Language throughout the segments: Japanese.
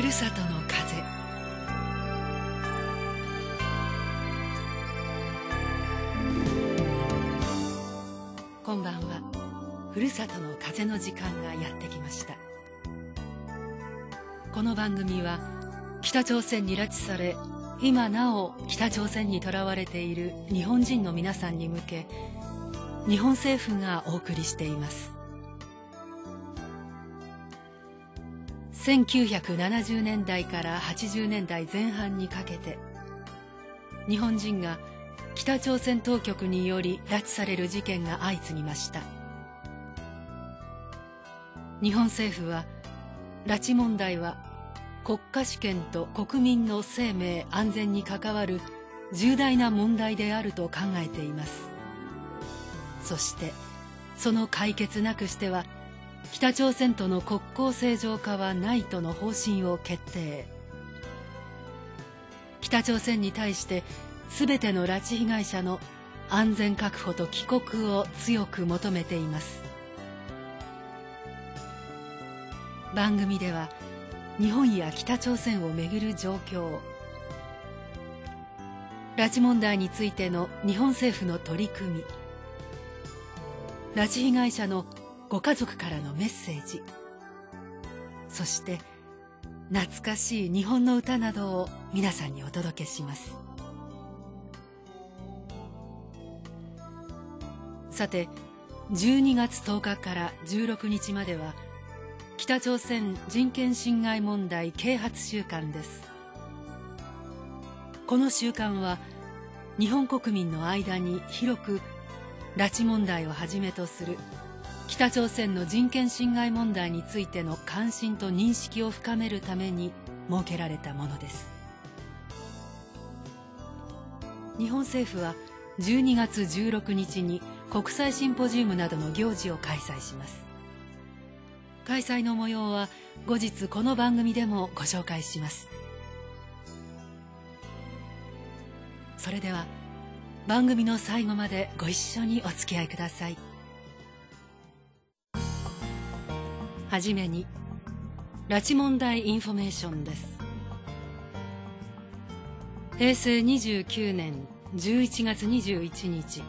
るさとの風。こんばんは。ふるさとの風の時間がやってきました。この番組は北朝鮮に拉致され、今なお北朝鮮にとらわれている日本人の皆さんに向け、日本政府がお送りしています。1970年代から80年代前半にかけて、日本人が北朝鮮当局により拉致される事件が相次ぎました。日本政府は、拉致問題は国家主権と国民の生命安全に関わる重大な問題であると考えています。そしてその解決なくしては北朝鮮との国交正常化はないとの方針を決定。北朝鮮に対して全ての拉致被害者の安全確保と帰国を強く求めています。番組では日本や北朝鮮をめぐる状況、拉致問題についての日本政府の取り組み、拉致被害者のご家族からのメッセージ、そして懐かしい日本の歌などを皆さんにお届けします。さて、12月10日から16日までは北朝鮮人権侵害問題啓発週間です。この週間は日本国民の間に広く拉致問題をはじめとする北朝鮮の人権侵害問題についての関心と認識を深めるために設けられたものです。日本政府は12月16日に国際シンポジウムなどの行事を開催します。開催の模様は後日この番組でもご紹介します。それでは番組の最後までご一緒にお付き合いください。はじめに拉致問題インフォメーションです。平成29年11月21日、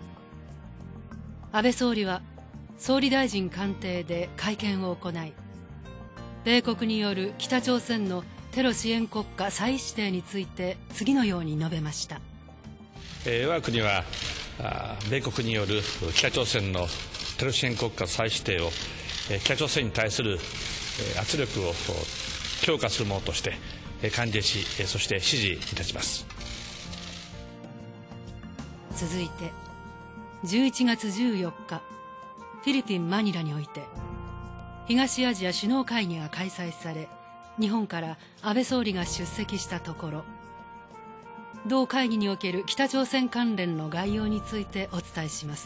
安倍総理は総理大臣官邸で会見を行い、米国による北朝鮮のテロ支援国家再指定について次のように述べました。 我が国は米国による北朝鮮のテロ支援国家再指定を北朝鮮に対する圧力を強化するものとして歓迎し、そして支持いたします。 続いて11月14日、フィリピン・マニラにおいて東アジア首脳会議が開催され、日本から安倍総理が出席したところ、同会議における北朝鮮関連の概要についてお伝えします。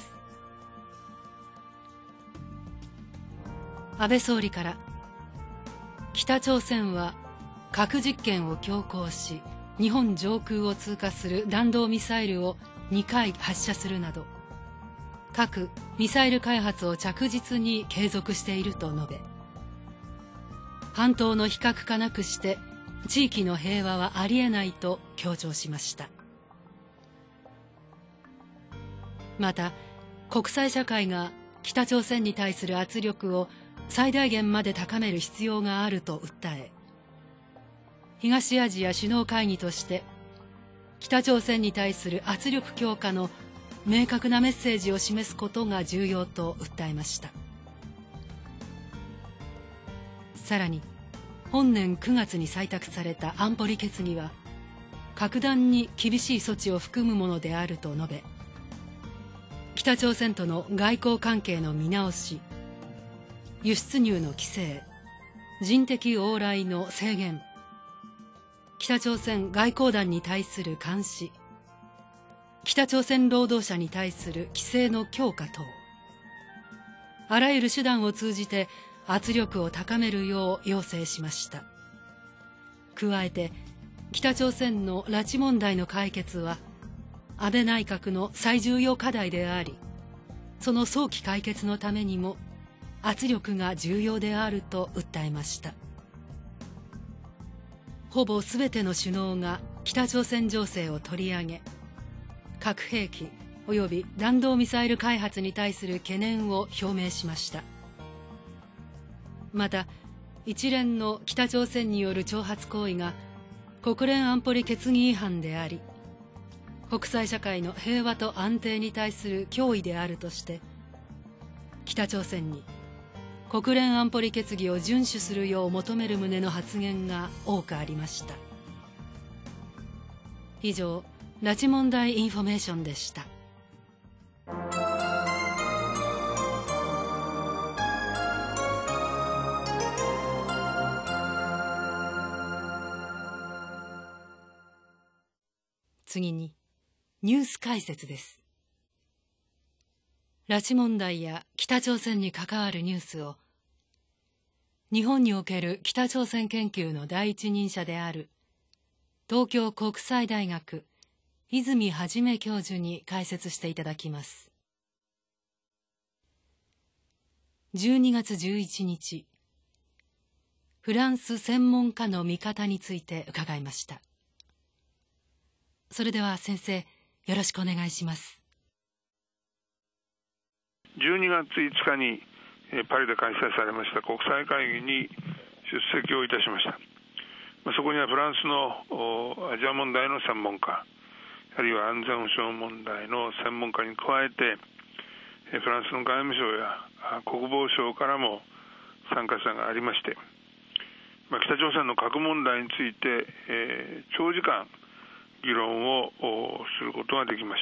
安倍総理から、北朝鮮は核実験を強行し、日本上空を通過する弾道ミサイルを2回発射するなど、核・ミサイル開発を着実に継続していると述べ、半島の非核化なくして地域の平和はありえないと強調しました。また、国際社会が北朝鮮に対する圧力を最大限まで高める必要があると訴え、東アジア首脳会議として北朝鮮に対する圧力強化の明確なメッセージを示すことが重要と訴えました。さらに、本年9月に採択された安保理決議は格段に厳しい措置を含むものであると述べ、北朝鮮との外交関係の見直し、輸出入の規制、人的往来の制限、北朝鮮外交団に対する監視、北朝鮮労働者に対する規制の強化等、あらゆる手段を通じて圧力を高めるよう要請しました。加えて、北朝鮮の拉致問題の解決は安倍内閣の最重要課題であり、その早期解決のためにも圧力が重要であると訴えました。 ほぼすべての首脳が北朝鮮情勢を取り上げ、核兵器及び弾道ミサイル開発に対する懸念を表明しました。また、一連の北朝鮮による挑発行為が国連安保理決議違反であり、国際社会の平和と安定に対する脅威であるとして、北朝鮮に国連安保理決議を遵守するよう求める旨の発言が多くありました。以上、拉致問題インフォメーションでした。次にニュース解説です。拉致問題や北朝鮮に関わるニュースを日本における北朝鮮研究の第一人者である東京国際大学泉元教授に解説していただきます。12月11日、フランス専門家の見方について伺いました。それでは先生、よろしくお願いします。 12月5日にパリで開催されました国際会議に出席をいたしました。そこにはフランスのアジア問題の専門家、あるいは安全保障問題の専門家に加えて、フランスの外務省や国防省からも参加者がありまして、北朝鮮の核問題について、長時間議論をすることができました。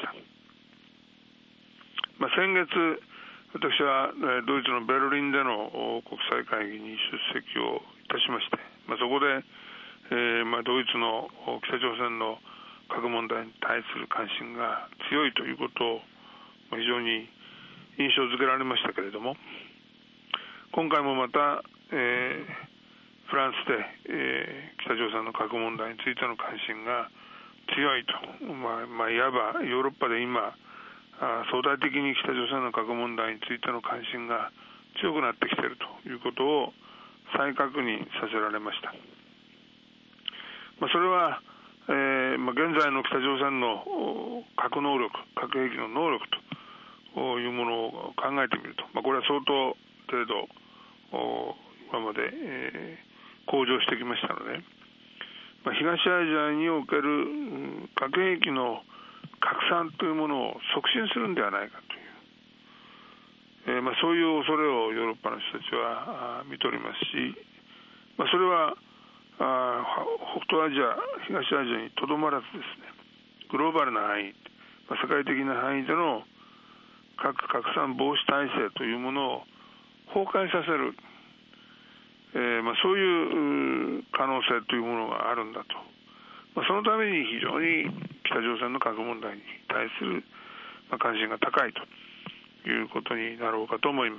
先月、私はドイツのベルリンでの国際会議に出席をいたしまして、そこで、ドイツの北朝鮮の核問題に対する関心が強いということを非常に印象づけられましたけれども、今回もまた、フランスで、北朝鮮の核問題についての関心が強いと、いわばヨーロッパで今相対的に北朝鮮の核問題についての関心が強くなってきているということを再確認させられました。それは、現在の北朝鮮の核能力、核兵器の能力というものを考えてみると、これは相当程度今まで、向上してきましたので、東アジアにおける核兵器の拡散というものを促進するんではないかという、そういう恐れをヨーロッパの人たちは見ておりますし、それは北東アジア、東アジアにとどまらずですね、グローバルな範囲、世界的な範囲での核拡散防止体制というものを崩壊させる、そういう可能性というものがあるんだと、そのために非常に北朝鮮の核問題に対する関心が高いということになろうかと思います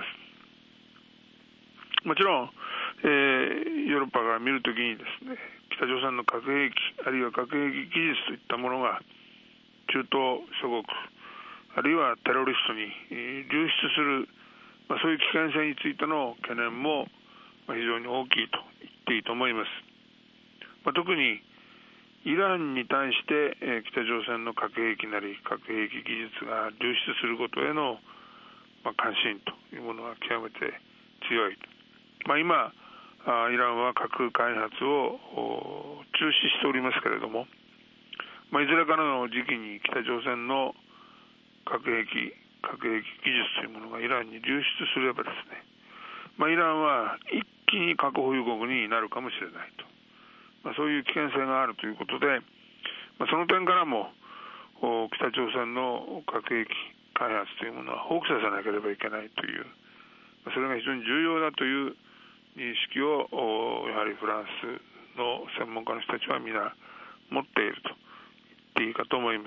。もちろん、ヨーロッパが見るときにですね、北朝鮮の核兵器あるいは核兵器技術といったものが中東諸国あるいはテロリストに流出する、そういう危険性についての懸念も非常に大きいと言っていいと思います。特にイランに対して、北朝鮮の核兵器なり核兵器技術が流出することへの、関心というものが極めて強い。今イランは核開発を中止しておりますけれども、いずれかの時期に北朝鮮の核兵器技術というものがイランに流出すればですね、イランは一気に核保有国になるかもしれないと、そういう危険性があるということで、その点からも北朝鮮の核兵器開発というものは放棄させなければいけないという、それが非常に重要だという認識をやはりフランスの専門家の人たちは皆持っていると言っていいかと思います。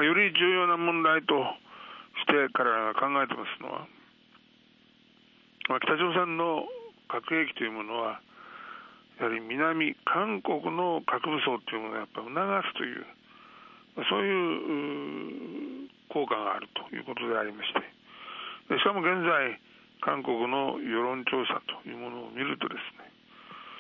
より重要な問題として彼らが考えてますのは、北朝鮮の核兵器というものはやはり南韓国の核武装というものをやっぱり促すという、そういう効果があるということでありまして、しかも現在韓国の世論調査というものを見るとです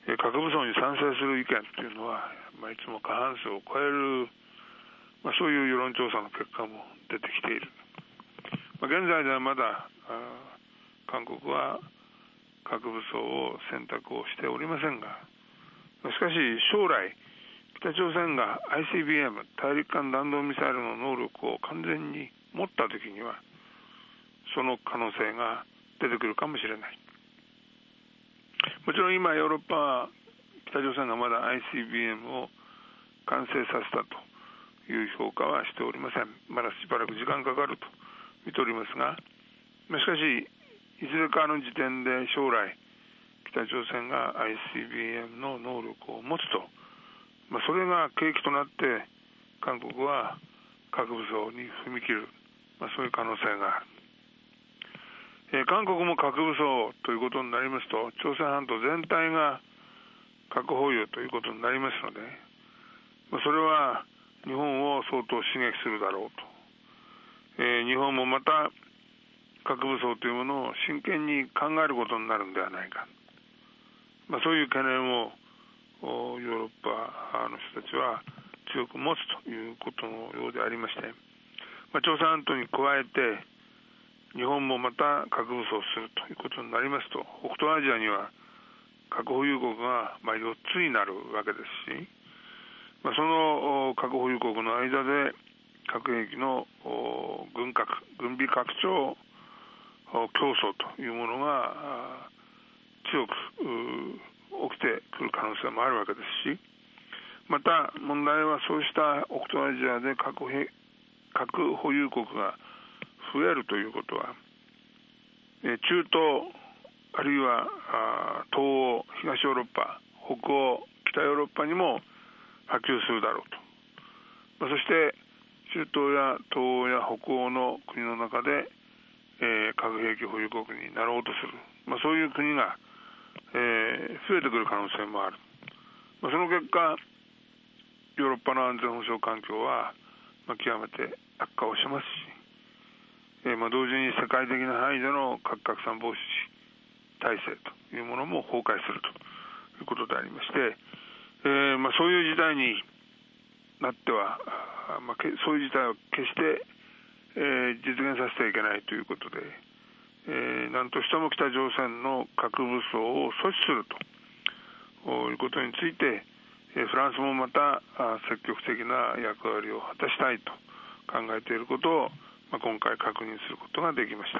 核武装に賛成する意見というのは、いつも過半数を超える、そういう世論調査の結果も出てきている。現在ではまだ韓国は核武装を選択をしておりませんが、しかし将来北朝鮮が ICBM 大陸間弾道ミサイルの能力を完全に持ったときには、その可能性が出てくるかもしれない。もちろん今ヨーロッパは北朝鮮がまだ ICBM を完成させたという評価はしておりません。まだしばらく時間かかると見ておりますが、しかしいずれかの時点で将来北朝鮮が ICBM の能力を持つと、それが契機となって韓国は核武装に踏み切る、そういう可能性がある。韓国も核武装ということになりますと、朝鮮半島全体が核保有ということになりますので、それは日本を相当刺激するだろうと。日本もまた核武装というものを真剣に考えることになるんではないか、そういう懸念をヨーロッパの人たちは強く持つということのようでありまして、朝鮮半島に加えて日本もまた核武装するということになりますと、北東アジアには核保有国が4つになるわけですし、その核保有国の間で核兵器の軍備拡張競争というものが強く起きてくる可能性もあるわけですし、また問題はそうした北東アジアで核保有国が増えるということは、中東あるいは東欧、東ヨーロッパ、北欧、北ヨーロッパにも波及するだろうと。そして中東や東欧や北欧の国の中で、核兵器保有国になろうとする、そういう国が、増えてくる可能性もある。その結果ヨーロッパの安全保障環境は、極めて悪化をしますし、同時に世界的な範囲での核拡散防止体制というものも崩壊するということでありまして、そういう時代になっては、そういう事態を決して、実現させてはいけないということで、何としても北朝鮮の核武装を阻止するということについて、フランスもまた積極的な役割を果たしたいと考えていることを、今回確認することができました。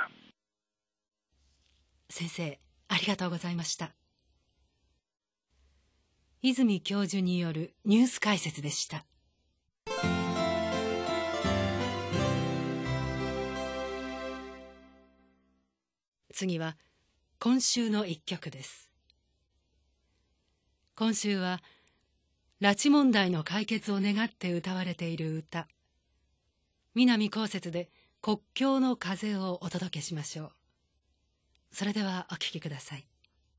先生、ありがとうございました。泉教授によるニュース解説でした。次は今週の一曲です。今週は拉致問題の解決を願って歌われている歌、南こうせつで国境の風をお届けしましょう。それではお聴きください。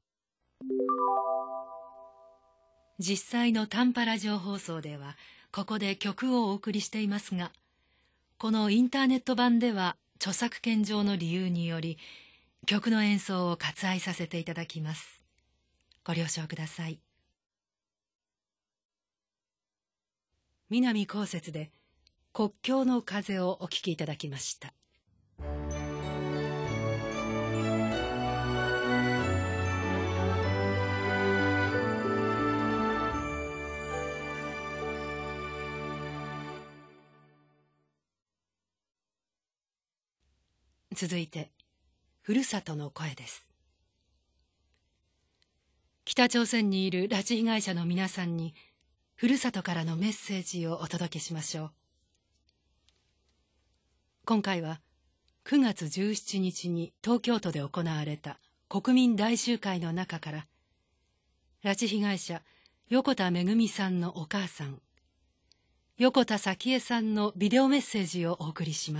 実際の短波ラジオ放送ではここで曲をお送りしていますが、このインターネット版では著作権上の理由により曲の演奏を割愛させていただきます。ご了承ください。南こうせつで国境の風をお聴きいただきました。続いてふるさとの声です。北朝鮮にいる拉致被害者の皆さんにふるさとからのメッセージをお届けしましょう。今回は9月17日に東京都で行われた国民大集会の中から、拉致被害者横田めぐみさんのお母さん、横田早紀江さんのビデオメッセージをお送りします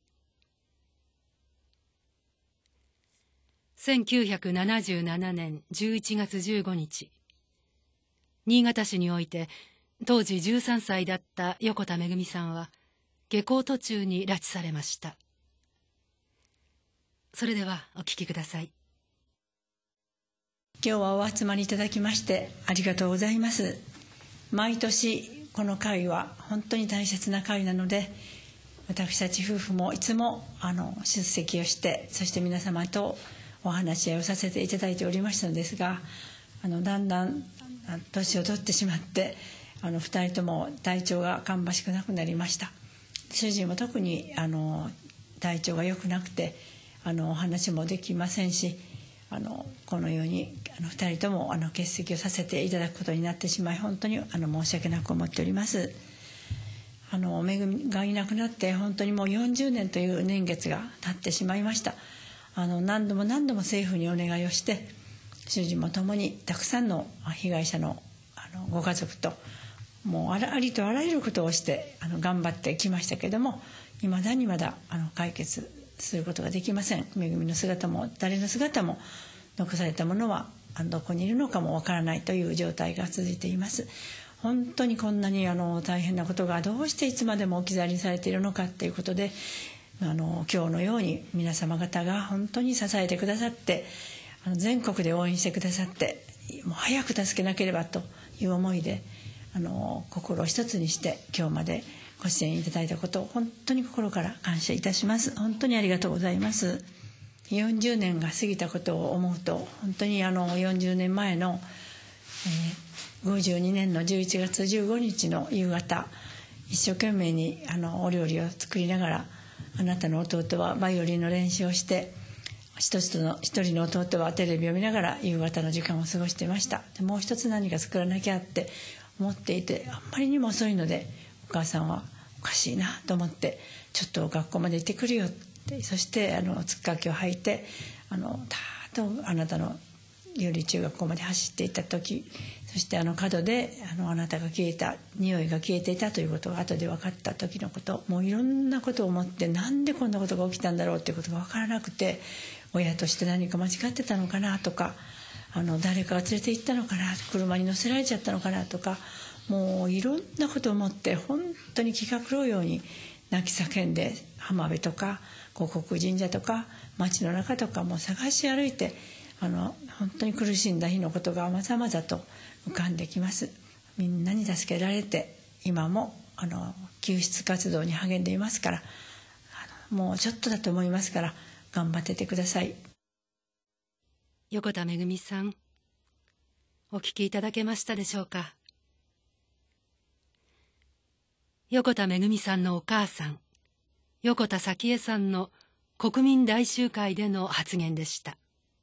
。1977年11月15日、新潟市において当時13歳だった横田めぐみさんは下校途中に拉致されました。それではお聞きください。 今日はお集まりいただきましてありがとうございます。毎年この会は本当に大切な会なので、私たち夫婦もいつも出席をして、そして皆様とお話し合いをさせていただいておりましたのですが、だんだん年を取ってしまって2人とも体調が芳しくなくなりました。主人も特に体調が良くなくてお話もできませんし、このように2人とも欠席をさせていただくことになってしまい、本当に申し訳なく思っております。めぐみがいなくなって本当にもう40年という年月が経ってしまいました。何度も政府にお願いをして、主人も共にたくさんの被害者のご家族ともうありとあらゆることをして頑張ってきましたけれども、いまだにまだ解決することができません。めぐみの姿も誰の姿も、残されたものはどこにいるのかもわからないという状態が続いています。本当にこんなに大変なことがどうしていつまでも置き去りにされているのかということで、今日のように皆様方が本当に支えてくださって、全国で応援してくださって、もう早く助けなければという思いで心を一つにして今日までご支援いただいたことを本当に心から感謝いたします。本当にありがとうございます。40年が過ぎたことを思うと、本当に40年前の、52年の11月15日の夕方、一生懸命にお料理を作りながら、あなたの弟はバイオリンの練習をして、一人の弟はテレビを見ながら夕方の時間を過ごしていました。でもう一つ何か作らなきゃって思っていて、あんまりにも遅いので、お母さんはおかしいなと思って、ちょっと学校まで行ってくるよって、そしてつっかけを履いてたーっとあなたの有利中学校まで走っていった時、そして角であなたが消えた、匂いが消えていたということが後で分かった時のこと、もういろんなことを思って、なんでこんなことが起きたんだろうということが分からなくて、親として何か間違ってたのかなとか、誰かが連れて行ったのかな、車に乗せられちゃったのかなとか、もういろんなことを思って、本当に気が狂うように泣き叫んで、浜辺とか護国神社とか街の中とかも探し歩いて、本当に苦しんだ日のことがまざまざと浮かんできます。みんなに助けられて、今も救出活動に励んでいますから、もうちょっとだと思いますから頑張っててください。 横田めぐみさん、お聞きいただけましたでしょうか。横田めぐみさんのお母さん、横田早紀江さんの国民大集会での発言でした。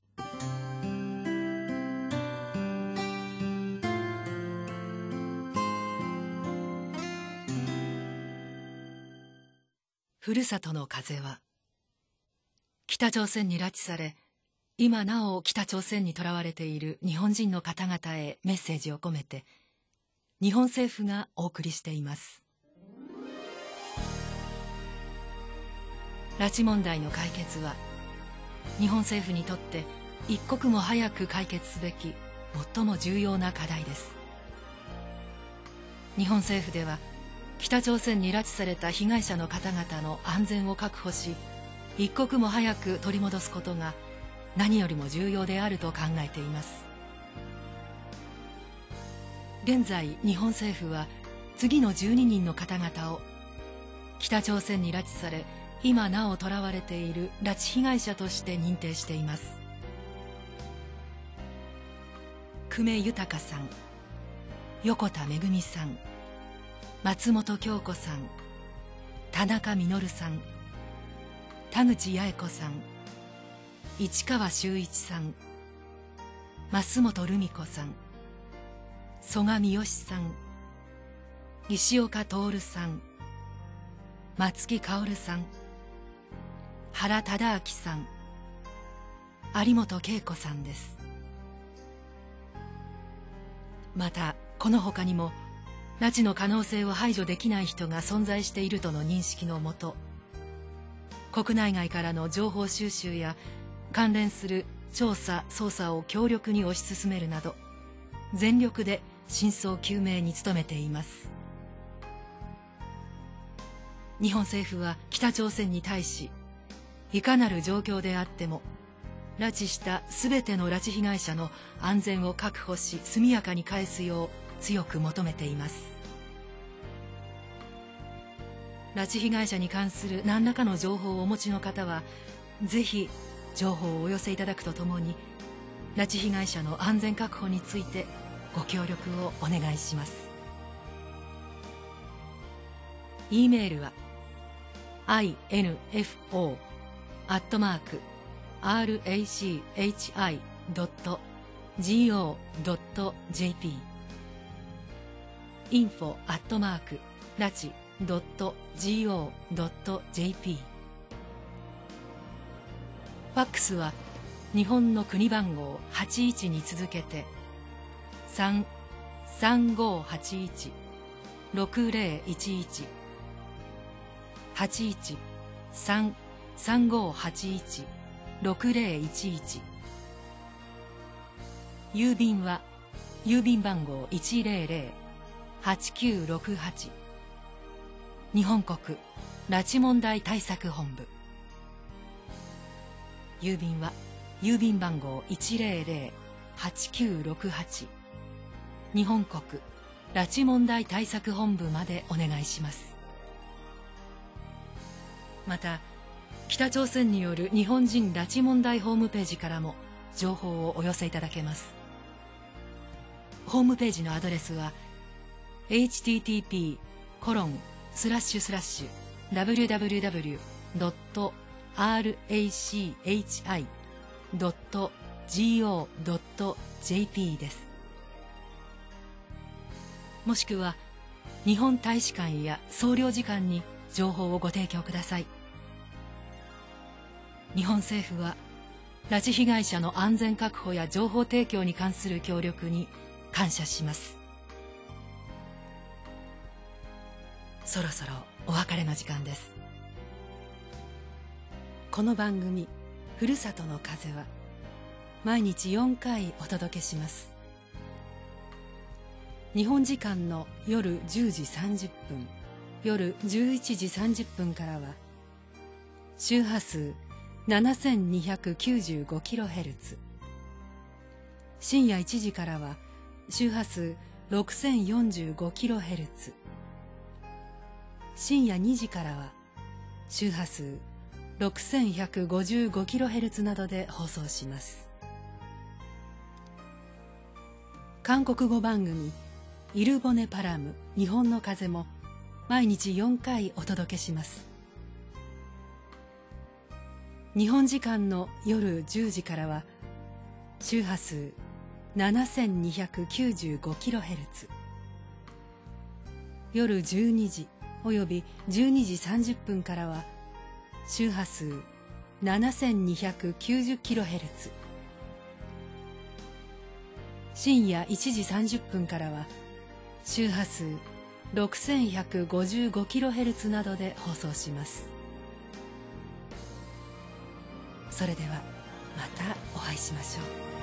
ふるさとの風は、北朝鮮に拉致され、今なお北朝鮮にとらわれている日本人の方々へメッセージを込めて、日本政府がお送りしています。拉致問題の解決は、日本政府にとって一刻も早く解決すべき最も重要な課題です。日本政府では、北朝鮮に拉致された被害者の方々の安全を確保し、一刻も早く取り戻すことが何よりも重要であると考えています。現在、日本政府は次の12人の方々を北朝鮮に拉致され、今なお囚われている拉致被害者として認定しています。久米豊さん、横田めぐみさん、松本京子さん、田中実さん、田口八重子さん、市川修一さん、増本留美子さん、曽我三好さん、石岡徹さん、松木薫さん、原忠明さん、有本恵子さんです。またこの他にも拉致の可能性を排除できない人が存在しているとの認識のもと、国内外からの情報収集や関連する調査・捜査を強力に推し進めるなど、全力で真相究明に努めています。日本政府は北朝鮮に対し、いかなる状況であっても拉致したすべての拉致被害者の安全を確保し速やかに返すよう強く求めています。拉致被害者に関する何らかの情報をお持ちの方は、ぜひ情報をお寄せいただくとともに、拉致被害者の安全確保についてご協力をお願いします。E メールは info@rachi.go.jp info@rachi.go.jp ファックスは日本の国番号81に続けて 3-3581-6011 81-3581-6011郵便は郵便番号 100-8968 日本国拉致問題対策本部。郵便は郵便番号 100-8968 日本国拉致問題対策本部までお願いします。また、北朝鮮による日本人拉致問題ホームページからも情報をお寄せいただけます。ホームページのアドレスは http://www.rachi.go.jp です。もしくは日本大使館や総領事館に情報をご提供ください。日本政府は拉致被害者の安全確保や情報提供に関する協力に感謝します。そろそろお別れの時間です。この番組「ふるさとの風」は毎日4回お届けします。日本時間の夜10時30分、夜11時30分からは周波数 7295kHz、 深夜1時からは周波数 6045kHz、 深夜2時からは周波数 6155kHz などで放送します。韓国語番組イルボネパラム日本の風も毎日4回お届けします。日本時間の夜10時からは周波数 7295kHz、 夜12時および12時30分からは周波数 7290kHz、 深夜1時30分からは周波数 6155kHz などで放送します。それではまたお会いしましょう。